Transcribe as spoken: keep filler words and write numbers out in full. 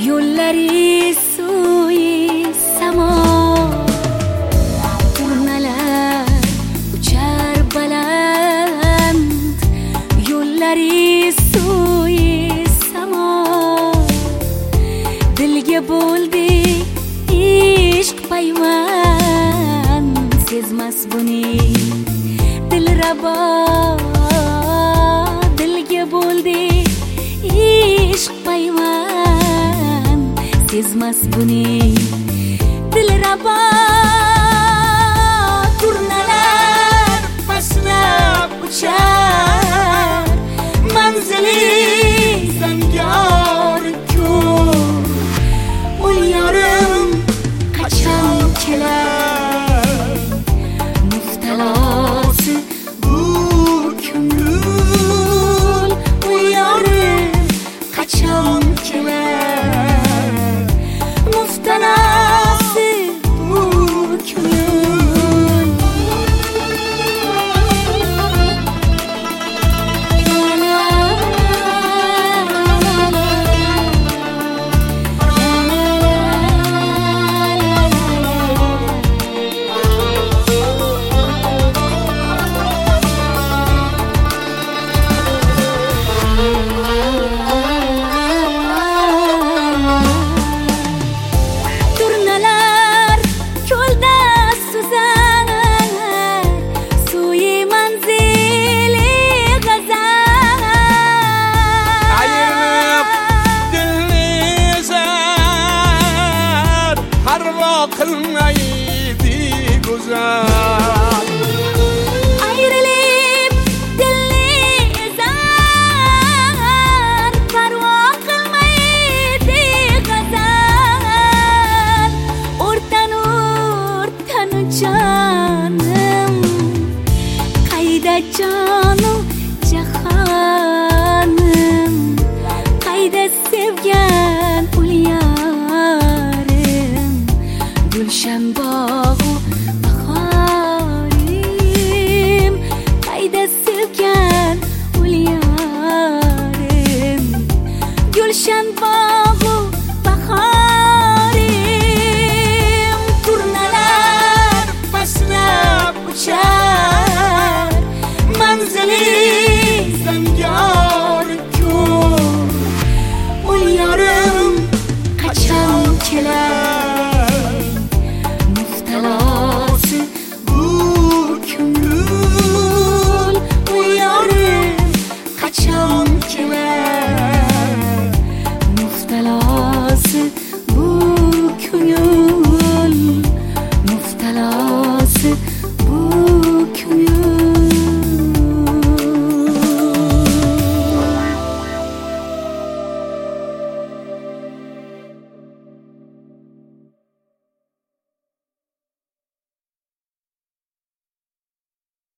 yo'llari suyi samo, turnalar uchar baland, yo'llari suyi samo, dilga bo'ldi ishq payvand, sezmas buni dilrabo, dilga bo'ldi ishq payvand, sezmas buni dilrabo. Turnalar pastlab uchar, manzili zangor ko'r, ul yorim qachon kelar, muftalosi bu ko'ngil, ul yorim qachon kelar, muftalosi bu ko'ngil. Qilmaydi go'zal, ayrilib dilni ezar, parvo qilmaydi g'azal. O'rtanu o'rtanu jonim, qayda jonim jahonim, qayda sevgan ul yorim, gulshan bog'u bahorim, qayda sevgan ul yorim, gulshan bog'u